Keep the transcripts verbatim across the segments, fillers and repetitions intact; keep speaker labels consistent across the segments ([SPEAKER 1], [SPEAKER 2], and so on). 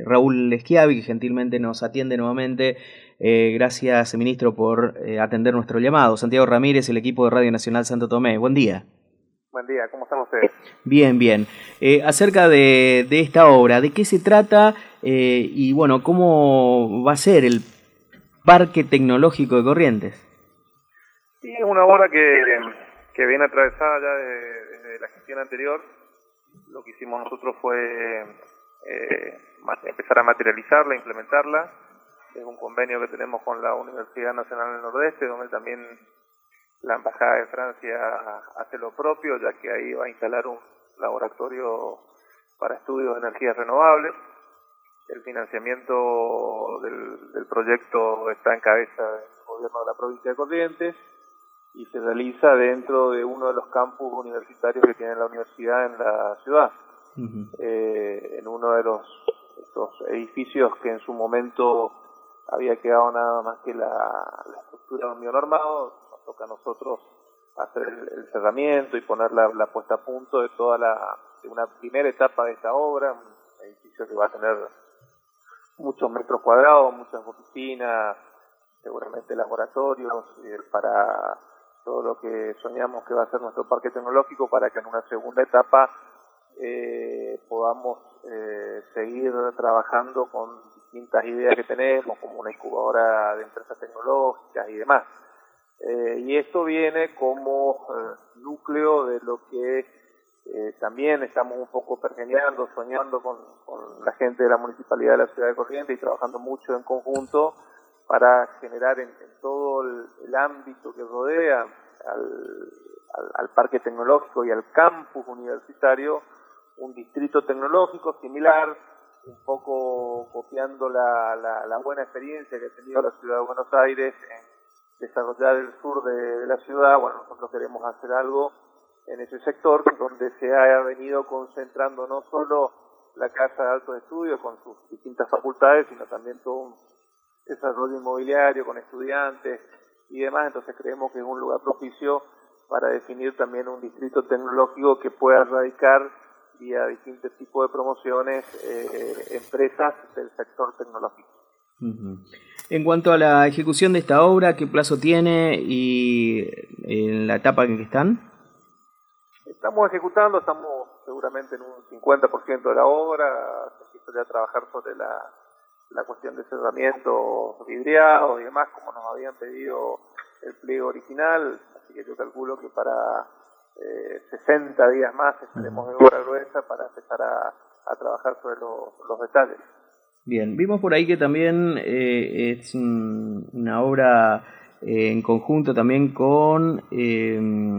[SPEAKER 1] Raúl Schiavi, que gentilmente nos atiende nuevamente. Eh, gracias, ministro, por eh, atender nuestro llamado. Santiago Ramírez, el equipo de Radio Nacional Santo Tomé. Buen día.
[SPEAKER 2] Buen día, ¿cómo están ustedes?
[SPEAKER 1] Bien, bien. Eh, acerca de, de esta obra, ¿de qué se trata eh, y bueno, cómo va a ser el Parque Tecnológico de Corrientes?
[SPEAKER 2] Sí, es una obra que, que viene atravesada ya desde, desde la gestión anterior. Lo que hicimos nosotros fue eh, empezar a materializarla, implementarla. Es un convenio que tenemos con la Universidad Nacional del Nordeste, donde también la Embajada de Francia hace lo propio, ya que ahí va a instalar un laboratorio para estudios de energías renovables. El financiamiento del, del proyecto está en cabeza del gobierno de la provincia de Corrientes y se realiza dentro de uno de los campus universitarios que tiene la universidad en la ciudad. Uh-huh. eh, en uno de los estos edificios que en su momento había quedado nada más que la, la estructura de hormigón armado. Nos toca a nosotros hacer el, el cerramiento y poner la, la puesta a punto de toda la de una primera etapa de esta obra, un edificio que va a tener muchos metros cuadrados, muchas oficinas, seguramente laboratorios, eh, para todo lo que soñamos que va a ser nuestro parque tecnológico, para que en una segunda etapa eh, podamos eh, seguir trabajando con distintas ideas que tenemos, como una incubadora de empresas tecnológicas y demás. Eh, y esto viene como eh, núcleo de lo que eh, también estamos un poco pergeñando, soñando con, con la gente de la Municipalidad de la Ciudad de Corrientes y trabajando mucho en conjunto para generar en, en todo el, el ámbito que rodea al, al, al parque tecnológico y al campus universitario un distrito tecnológico similar, un poco copiando la, la, la buena experiencia que ha tenido la Ciudad de Buenos Aires en desarrollar el sur de, de la ciudad. Bueno, nosotros queremos hacer algo en ese sector donde se haya venido concentrando no solo la Casa de Altos Estudios con sus distintas facultades, sino también todo un desarrollo inmobiliario con estudiantes y demás. Entonces creemos que es un lugar propicio para definir también un distrito tecnológico que pueda radicar vía distintos tipos de promociones eh, empresas del sector tecnológico.
[SPEAKER 1] Uh-huh. En cuanto a la ejecución de esta obra, ¿qué plazo tiene y en la etapa en que están?
[SPEAKER 2] Estamos ejecutando, estamos seguramente en un cincuenta por ciento de la obra. Se empieza ya a trabajar sobre la, la cuestión de cerramientos vidriados y demás, como nos habían pedido el pliego original, así que yo calculo que para eh, sesenta días más estaremos de obra gruesa para empezar a, a trabajar sobre lo, los detalles.
[SPEAKER 1] Bien, vimos por ahí que también eh, es un, una obra eh, en conjunto también con, eh,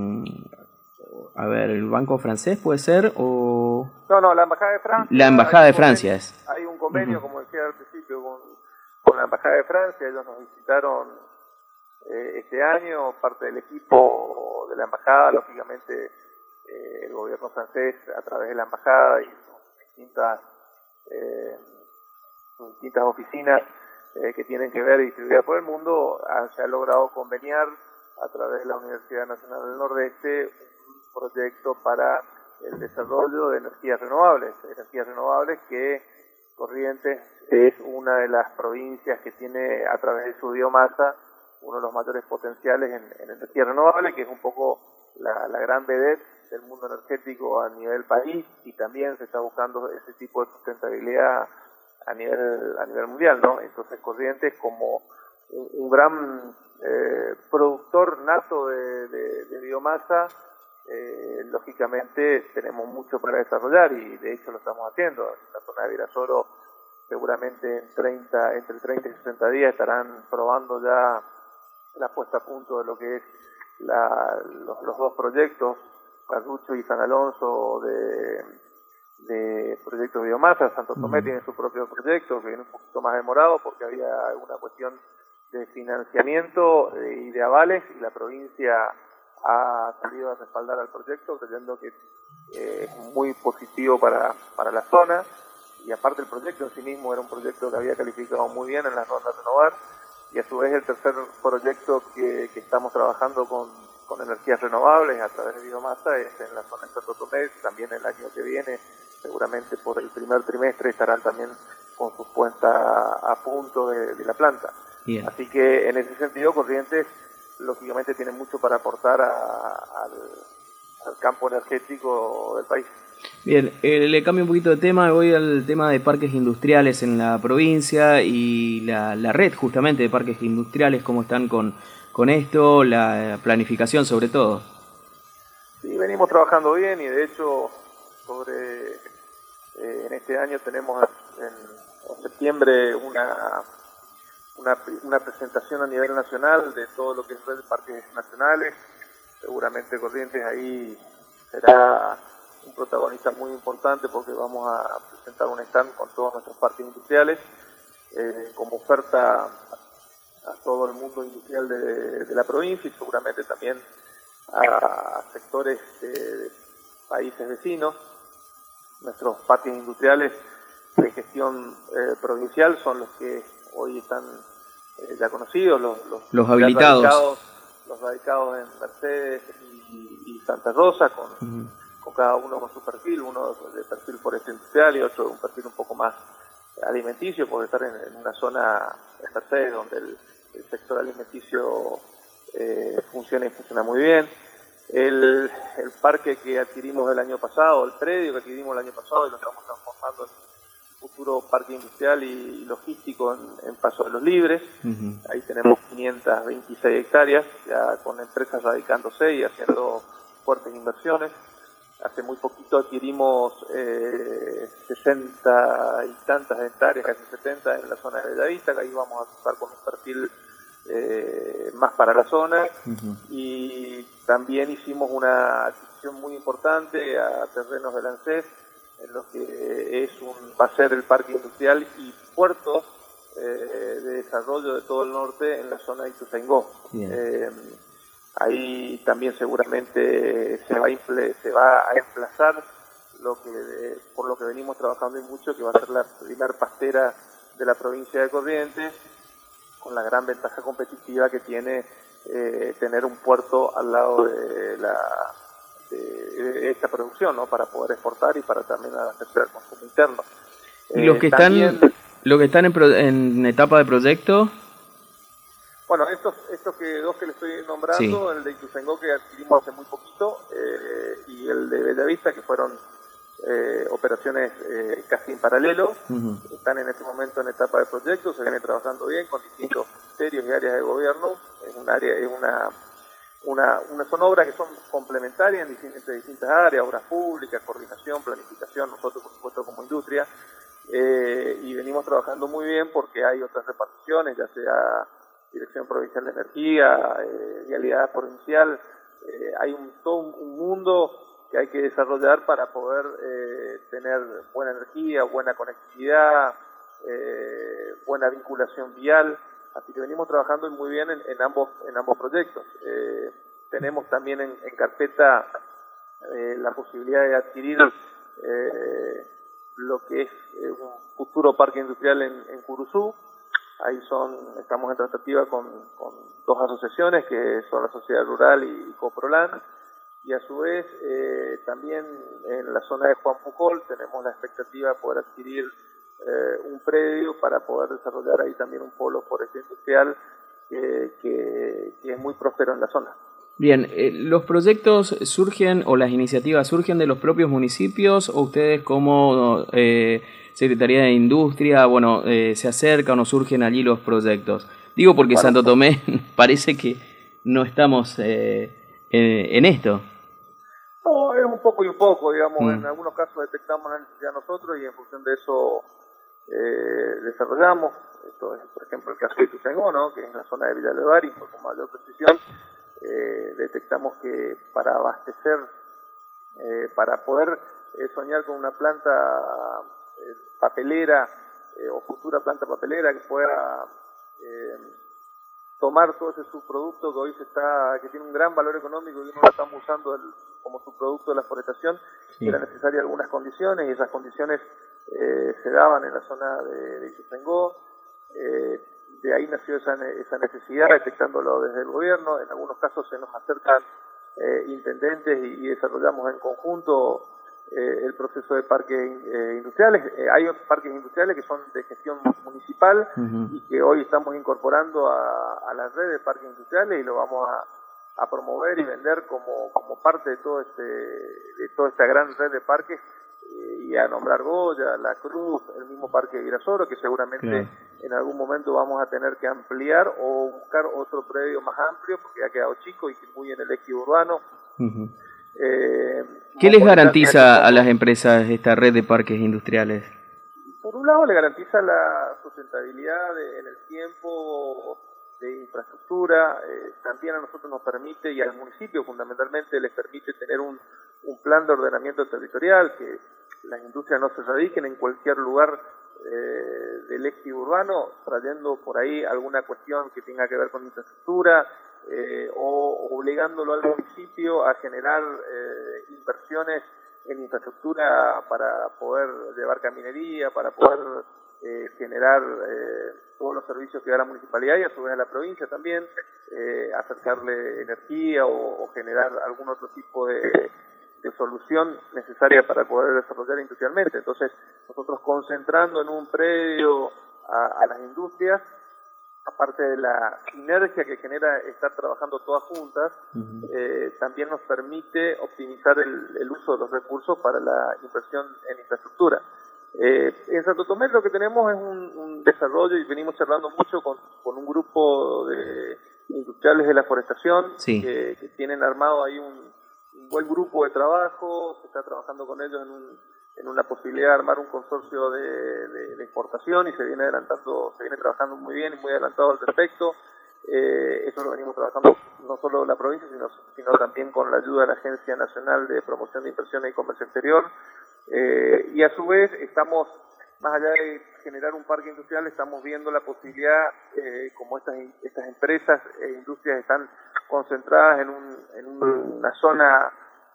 [SPEAKER 1] a ver, el Banco Francés, ¿puede ser? o
[SPEAKER 2] No, no, la Embajada de Francia.
[SPEAKER 1] La Embajada de Francia
[SPEAKER 2] convenio,
[SPEAKER 1] es.
[SPEAKER 2] Hay un convenio,
[SPEAKER 1] Uh-huh.
[SPEAKER 2] como decía al principio, con, con la Embajada de Francia. Ellos nos visitaron eh, este año, parte del equipo de la Embajada, lógicamente eh, el gobierno francés a través de la Embajada y sus distintas... Eh, distintas oficinas eh, que tienen que ver distribuidas por el mundo, ha, se ha logrado conveniar a través de la Universidad Nacional del Nordeste un proyecto para el desarrollo de energías renovables, energías renovables que Corrientes es una de las provincias que tiene a través de su biomasa uno de los mayores potenciales en, en energías renovables, que es un poco la, la gran vedette del mundo energético a nivel país, y también se está buscando ese tipo de sustentabilidad a nivel a nivel mundial, ¿no? Entonces Corrientes, como un, un gran eh, productor nato de, de, de biomasa, eh, lógicamente tenemos mucho para desarrollar y de hecho lo estamos haciendo. En la zona de Virasoro seguramente en treinta, entre treinta y sesenta días estarán probando ya la puesta a punto de lo que es la, los, los dos proyectos, Carrucho y San Alonso, de de proyectos de biomasa. Santo Tomé uh-huh. tiene su propio proyecto, que viene un poquito más demorado porque había una cuestión de financiamiento y de avales, y la provincia ha salido a respaldar al proyecto, creyendo que eh, es muy positivo para, para la zona, y aparte el proyecto en sí mismo era un proyecto que había calificado muy bien en las rondas Renovar, y a su vez el tercer proyecto que, que estamos trabajando con, con energías renovables a través de biomasa es en la zona de Santo Tomé. También el año que viene, seguramente por el primer trimestre, estarán también con su puesta a punto de, de la planta.
[SPEAKER 1] Bien.
[SPEAKER 2] Así que en ese sentido Corrientes lógicamente tiene mucho para aportar a, al, al campo energético del país.
[SPEAKER 1] Bien, eh, le cambio un poquito de tema, voy al tema de parques industriales en la provincia y la, la red justamente de parques industriales, cómo están con, con esto, la planificación sobre todo.
[SPEAKER 2] Sí, venimos trabajando bien y de hecho sobre eh, en este año tenemos en, en septiembre una, una una presentación a nivel nacional de todo lo que es red de parques nacionales. Seguramente Corrientes ahí será un protagonista muy importante porque vamos a presentar un stand con todos nuestros parques industriales eh, como oferta a todo el mundo industrial de, de la provincia y seguramente también a sectores de países vecinos. Nuestros parques industriales de gestión eh, provincial son los que hoy están eh, ya conocidos, los, los,
[SPEAKER 1] los habilitados.
[SPEAKER 2] Radicados, los radicados en Mercedes y, y Santa Rosa, con, uh-huh. con cada uno con su perfil, uno de perfil forestero industrial y otro de un perfil un poco más alimenticio, por estar en, en una zona en Mercedes donde el, el sector alimenticio eh, funciona y funciona muy bien. El, el parque que adquirimos el año pasado, el predio que adquirimos el año pasado y lo estamos transformando en un futuro parque industrial y logístico en, en Paso de los Libres. Uh-huh. Ahí tenemos quinientas veintiséis hectáreas, ya con empresas radicándose y haciendo fuertes inversiones. Hace muy poquito adquirimos eh, sesenta y tantas hectáreas, casi setenta en la zona de Bellavista, que ahí vamos a estar con un perfil eh, más para la zona. Uh-huh. Y también hicimos una adquisición muy importante a terrenos del ANSES, en lo que es un, va a ser el parque industrial y puerto eh, de desarrollo de todo el norte en la zona de Ituzaingó. Eh, ahí también seguramente se va a, imple, se va a emplazar lo que eh, por lo que venimos trabajando y mucho, que va a ser la primera pastera de la provincia de Corrientes, con la gran ventaja competitiva que tiene eh, tener un puerto al lado de la de, de esta producción, ¿no? Para poder exportar y para también abastecer el consumo interno.
[SPEAKER 1] ¿Y los que eh, también, están los que están en, pro, en etapa de proyecto?
[SPEAKER 2] Bueno, estos estos que dos que le estoy nombrando, sí. El de Ituzaingó que adquirimos hace muy poquito eh, y el de Bellavista, que fueron eh, operaciones eh, casi en paralelo, uh-huh. Están en este momento en etapa de proyecto, se viene trabajando bien con distintos ministerios y áreas de gobierno. Es un área, es una, una, una son obras que son complementarias en distintas, entre distintas áreas, obras públicas, coordinación, planificación, nosotros por supuesto como industria, eh, y venimos trabajando muy bien porque hay otras reparticiones, ya sea Dirección Provincial de Energía, eh, Vialidad Provincial, eh, hay un, todo un mundo que hay que desarrollar para poder eh, tener buena energía, buena conectividad, eh, buena vinculación vial, así que venimos trabajando muy bien en, en ambos en ambos proyectos. Eh, tenemos también en, en carpeta eh, la posibilidad de adquirir eh, lo que es eh, un futuro parque industrial en, en Curuzú. Ahí son, estamos en tratativa con, con dos asociaciones que son la Sociedad Rural y Coprolan, y a su vez eh, también en la zona de Juan Pujol tenemos la expectativa de poder adquirir eh, un predio para poder desarrollar ahí también un polo forestal industrial que, que, que es muy próspero en la zona.
[SPEAKER 1] Bien, eh, ¿los proyectos surgen o las iniciativas surgen de los propios municipios o ustedes como eh, Secretaría de Industria, bueno, eh, se acercan o surgen allí los proyectos? Digo porque bueno, Santo Tomé parece que no estamos eh, en, en esto.
[SPEAKER 2] No, es un poco y un poco, digamos, mm. En algunos casos detectamos la necesidad nosotros y en función de eso eh, desarrollamos. Esto es, por ejemplo, el caso de Ituzaingó, ¿no? Que es en la zona de Villa Levari, con mayor precisión. Eh, detectamos que para abastecer, eh, para poder eh, soñar con una planta eh, papelera eh, o futura planta papelera que pueda eh, tomar todo ese subproducto que hoy se está, que tiene un gran valor económico y uno lo estamos usando el, como subproducto de la forestación, sí. Era necesaria algunas condiciones y esas condiciones eh, se daban en la zona de, de Ituzaingó. Eh, de ahí nació esa, esa necesidad, detectándolo desde el gobierno. En algunos casos se nos acercan eh, intendentes y, y desarrollamos en conjunto eh, el proceso de parques eh, industriales. Eh, hay otros parques industriales que son de gestión municipal uh-huh. y que hoy estamos incorporando a, a la red de parques industriales y lo vamos a, a promover y vender como, como parte de todo este de toda esta gran red de parques, eh, y a nombrar Goya, La Cruz, el mismo Parque de Virasoro, que seguramente claro. en algún momento vamos a tener que ampliar o buscar otro predio más amplio porque ha quedado chico y muy en el eje urbano.
[SPEAKER 1] Uh-huh. Eh, ¿Qué les garantiza a las empresas esta red de parques industriales?
[SPEAKER 2] Por un lado, le garantiza la sustentabilidad de, en el tiempo de infraestructura, eh, también a nosotros nos permite, y al municipio fundamentalmente les permite tener un, un plan de ordenamiento territorial, que las industrias no se radiquen en cualquier lugar eh, del eje urbano, trayendo por ahí alguna cuestión que tenga que ver con infraestructura, Eh, o obligándolo al municipio a generar eh, inversiones en infraestructura para poder llevar caminería, para poder eh, generar eh, todos los servicios que da la municipalidad y a su vez a la provincia también, eh, acercarle energía o, o generar algún otro tipo de, de solución necesaria para poder desarrollar industrialmente. Entonces, nosotros concentrando en un predio a, a las industrias, aparte de la sinergia que genera estar trabajando todas juntas, uh-huh. eh, también nos permite optimizar el, el uso de los recursos para la inversión en infraestructura. Eh, en Santo Tomé lo que tenemos es un, un desarrollo, y venimos charlando mucho con, con un grupo de industriales de la forestación, sí. que, que tienen armado ahí un, un buen grupo de trabajo, se está trabajando con ellos en un en una posibilidad de armar un consorcio de, de, de exportación y se viene adelantando, se viene trabajando muy bien y muy adelantado al respecto. Eh, eso lo venimos trabajando no solo en la provincia, sino, sino también con la ayuda de la Agencia Nacional de Promoción de Inversiones y Comercio Exterior. Eh, y a su vez estamos, más allá de generar un parque industrial, estamos viendo la posibilidad, eh, como estas, estas empresas e industrias están concentradas en, un, en una zona,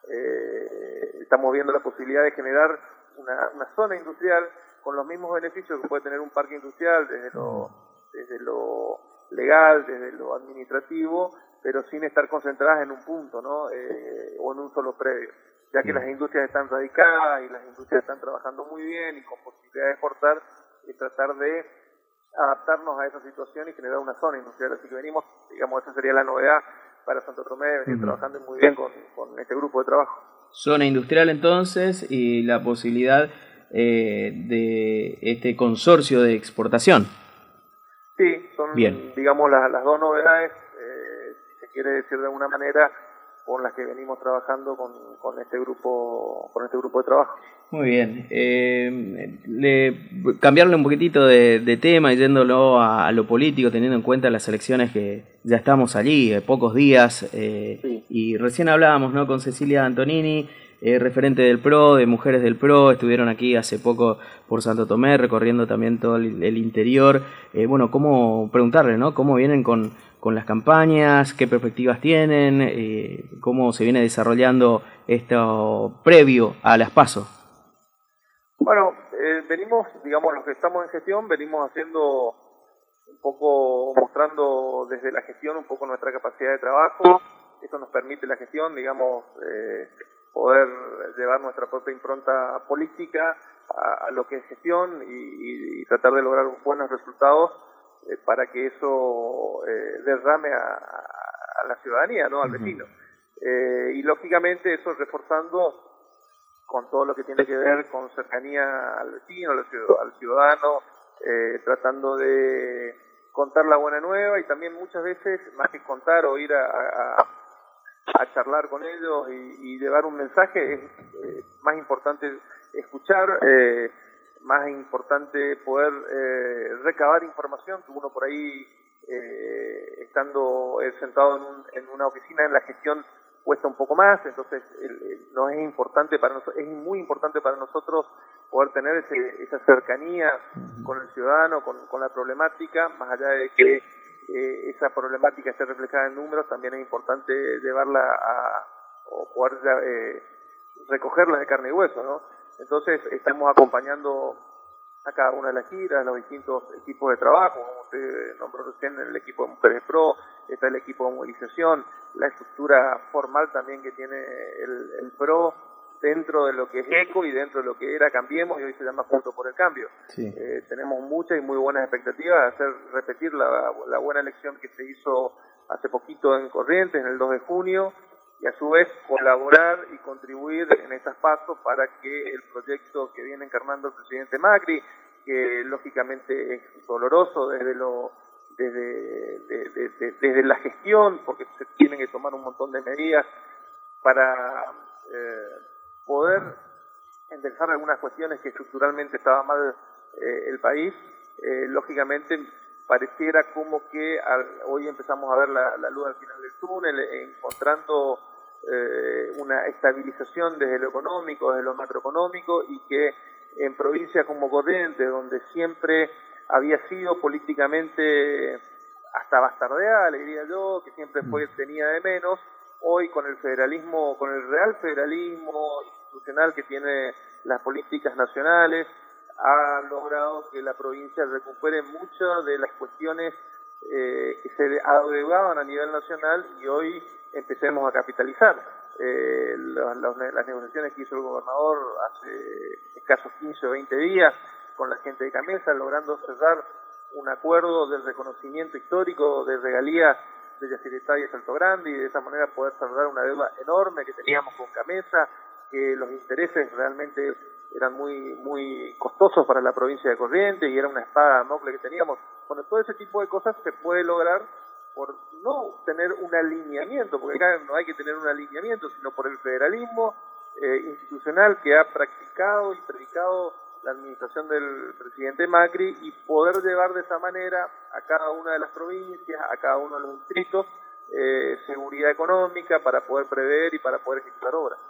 [SPEAKER 2] Eh, estamos viendo la posibilidad de generar una, una zona industrial con los mismos beneficios que puede tener un parque industrial desde lo, desde lo legal, desde lo administrativo, pero sin estar concentradas en un punto, ¿no? Eh, o en un solo predio, ya que las industrias están radicadas y las industrias están trabajando muy bien y con posibilidad de exportar, y tratar de adaptarnos a esa situación y generar una zona industrial. Así que venimos, digamos, esa sería la novedad para Santo Tomé, venir uh-huh. trabajando muy bien con, con este grupo de trabajo.
[SPEAKER 1] Zona industrial entonces, y la posibilidad eh, de este consorcio de exportación.
[SPEAKER 2] Sí, son, bien. digamos, las, las dos novedades, eh, si se quiere decir de alguna manera, con las que venimos trabajando con, con este grupo con este grupo de trabajo.
[SPEAKER 1] Muy bien. Eh, le, cambiarle un poquitito de, de tema y yéndolo a, a lo político, teniendo en cuenta las elecciones que ya estamos allí, eh, pocos días, eh, sí. y recién hablábamos, ¿no?, con Cecilia Antonini, eh, referente del P R O, de Mujeres del P R O, estuvieron aquí hace poco por Santo Tomé, recorriendo también todo el, el interior. Eh, bueno, cómo preguntarle, ¿no?, cómo vienen con, con las campañas, qué perspectivas tienen, eh, cómo se viene desarrollando esto previo a las PASO.
[SPEAKER 2] Bueno, eh, venimos, digamos, los que estamos en gestión, venimos haciendo un poco, mostrando desde la gestión un poco nuestra capacidad de trabajo. Esto nos permite la gestión, digamos, eh, poder llevar nuestra propia impronta política a, a lo que es gestión y, y tratar de lograr buenos resultados eh, para que eso eh, derrame a, a la ciudadanía, ¿no?, al vecino. Eh, y lógicamente eso reforzando con todo lo que tiene que ver con cercanía al vecino, al ciudadano, eh, tratando de contar la buena nueva, y también muchas veces, más que contar o ir a, a, a charlar con ellos y, y llevar un mensaje, es eh, más importante escuchar, eh, más importante poder eh, recabar información, que uno por ahí, eh, estando eh, sentado en, un, en una oficina en la gestión, cuesta un poco más. Entonces el, el, no es importante para nosotros, es muy importante para nosotros poder tener ese, esa cercanía con el ciudadano, con, con la problemática, más allá de que eh, esa problemática esté reflejada en números, también es importante llevarla a, o poder eh, recogerla de carne y hueso, ¿no? Entonces estamos acompañando a cada una de las giras, los distintos equipos de trabajo, como usted nombró recién, el equipo de Mujeres P R O, está el equipo de movilización, la estructura formal también que tiene el, el P R O, dentro de lo que es ECO y dentro de lo que era Cambiemos, y hoy se llama Juntos por el Cambio.
[SPEAKER 1] Sí.
[SPEAKER 2] Eh, tenemos muchas y muy buenas expectativas de hacer repetir la, la buena elección que se hizo hace poquito en Corrientes, en el dos de junio, y a su vez colaborar y contribuir en estos pasos para que el proyecto que viene encarnando el presidente Macri, que lógicamente es doloroso desde lo desde, de, de, de, desde la gestión, porque se tienen que tomar un montón de medidas para eh, poder enderezar algunas cuestiones que estructuralmente estaba mal eh, el país, eh, lógicamente pareciera como que al, hoy empezamos a ver la, la luz al final del túnel, encontrando eh, una estabilización desde lo económico, desde lo macroeconómico, y que en provincias como Corrientes, donde siempre había sido políticamente hasta bastardeada, le diría yo, que siempre fue tenía de menos, hoy con el federalismo, con el real federalismo institucional que tiene las políticas nacionales, ha logrado que la provincia recupere muchas de las cuestiones eh, que se adeudaban a nivel nacional y hoy empecemos a capitalizar. Eh, los, los, las negociaciones que hizo el gobernador hace escasos quince o veinte días con la gente de Camesa, logrando cerrar un acuerdo del reconocimiento histórico de regalías de Yacyretá y Salto Grande, y de esa manera poder cerrar una deuda enorme que teníamos con Camesa, que los intereses realmente eran muy muy costosos para la provincia de Corrientes y era una espada de Damocles que teníamos. Bueno, todo ese tipo de cosas se puede lograr por no tener un alineamiento, porque acá no hay que tener un alineamiento, sino por el federalismo eh, institucional que ha practicado y predicado la administración del presidente Macri, y poder llevar de esa manera a cada una de las provincias, a cada uno de los distritos, eh, seguridad económica para poder prever y para poder ejecutar obras.